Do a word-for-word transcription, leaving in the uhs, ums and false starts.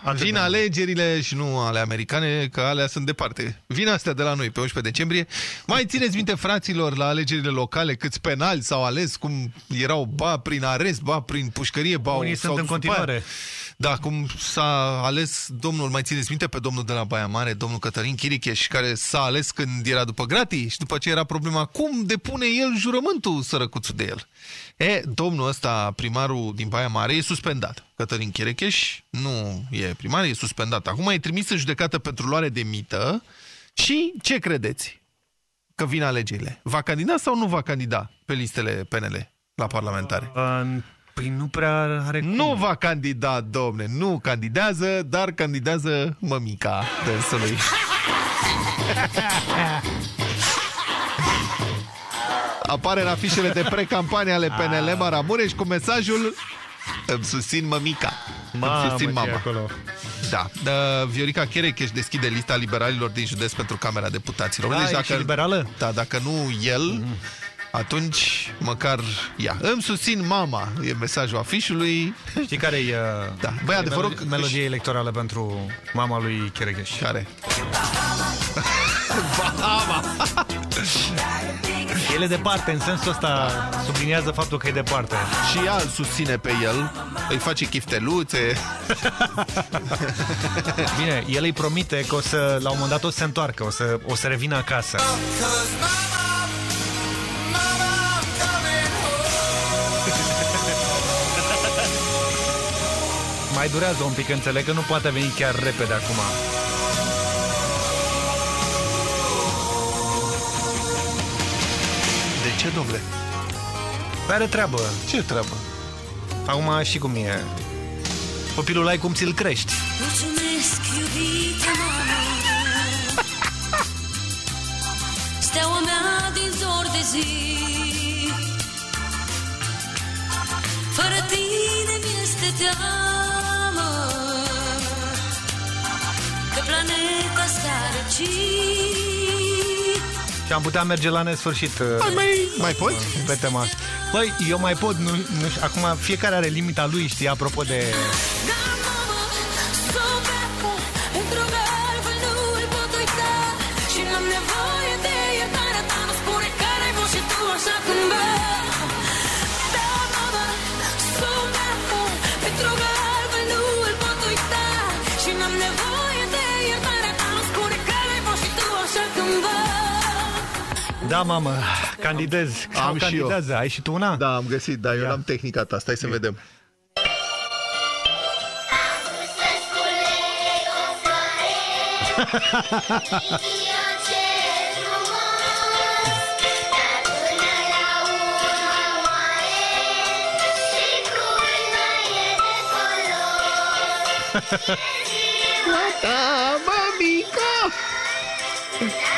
Atât Vin alegerile și nu ale americane, că alea sunt departe. Vin astea de la noi pe unsprezece decembrie. Mai țineți minte, fraților, la alegerile locale câți penali s-au ales, cum erau ba prin arest, ba prin pușcărie, ba... Unii sunt în continuare. Da, cum s-a ales domnul, mai țineți minte pe domnul de la Baia Mare, domnul Cătălin Chiricheș, care s-a ales când era după gratii și după ce era problema cum depune el jurământul, sărăcuțul de el. E, domnul ăsta, primarul din Baia Mare, e suspendat. Cătălin Chiricheș nu e primar, e suspendat. Acum e trimis în judecată pentru luare de mită și ce credeți? Că vin alegerile. Va candida sau nu va candida pe listele P N L la parlamentare? Uh, Păi nu prea are cum. Nu va candida, domne, nu candidează, dar candidează mămica dânsului. Apare în afișele de pre-campanie ale P N L Maramureș cu mesajul: îmi susțin mămica. Mamă, îmi susțin mama. acolo. Da. Viorica Cherecheș deschide lista liberalilor din județ pentru Camera Deputaților. Da, deci dacă, și liberală? Da, dacă nu el... Mm. Atunci, măcar ea. Îmi susțin mama, e mesajul afișului. Știi care e, da. Băi, e adevărul, melodie, melodie electorală pentru mama lui Cherecheș? Care? Bahama! El e departe, în sensul ăsta subliniază faptul că e departe. Și ea îl susține pe el, îi face chifteluțe. Bine, el îi promite că o să, la un moment dat o să se întoarcă, o să, o să revină acasă. Mai durează un pic, înțeleg că nu poate veni chiar repede acum. De ce, domnule? Are treabă. Ce treabă? Acum și cum e. Copilul ai cum ți-l crești. Mulțumesc, iubita mama, steaua mea din zor de zi. Fără tine mi-este teamă că planeta s-ar răci. Și am putea merge la nesfârșit. Mai, mai, mai poți? Pe tema asta. Băi, eu mai pot, nu, nu știu, acum fiecare are limita lui, știi, apropo de... Da, mamă, candidez. Am și candidează. eu. Ai și tu una? Da, am găsit, dar eu n-am tehnica ta. Stai să e. vedem. Da, mămica!